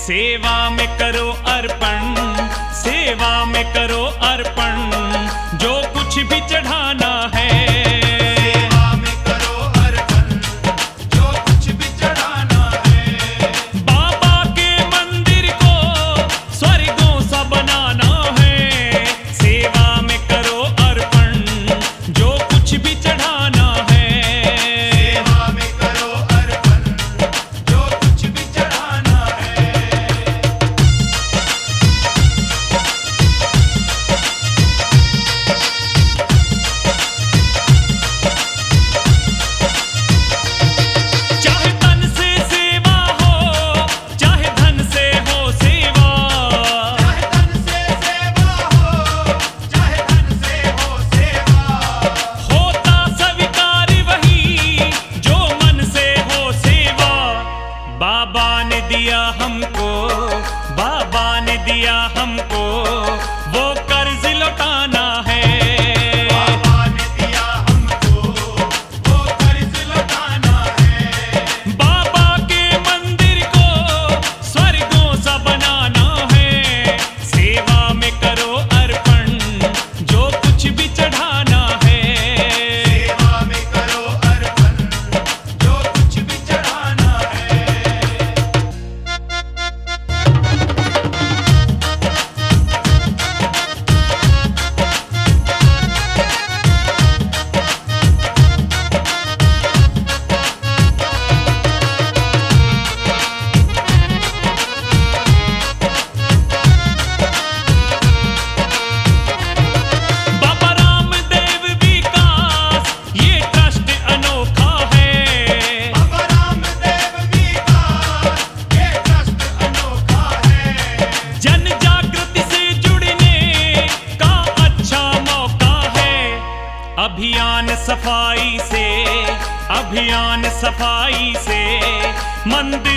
सेवा में करो अर्पण, सेवा में करो अर्पण, जो कुछ भी चढ़ाना है। सेवा में करो अर्पण, जो कुछ भी चढ़ाना है। बाबा के मंदिर को स्वर्गों सा बनाना है। सेवा में करो अर्पण, जो कुछ भी चढ़ाना है। सेवा में करो अर्पण, जो कुछ भी चढ़ाना है। चाहे तन से सेवा हो, चाहे धन से हो सेवा, चाहे तन से सेवा हो, चाहे धन से हो सेवा। होता स्वीकार वही जो मन से हो सेवा। बाबा ने दिया हमको, बाबा ने दिया हमको, वो कर्ज लौटाना है। बाबा ने दिया हमको, वो कर्ज लौटाना है। बाबा के मंदिर को स्वर्गों सा बनाना है। सेवा में करो अर्पण, जो कुछ भी चढ़ाना है। सेवा में करो अर्पण, जो कुछ भी चढ़ाना है। बाबा रामदेव विकास ये ट्रस्ट अनोखा है। बाबा रामदेव विकास ये ट्रस्ट अनोखा है। जन जागृति से जुड़ने का अच्छा मौका है। अभियान सफाई से, अभियान सफाई से मंदिर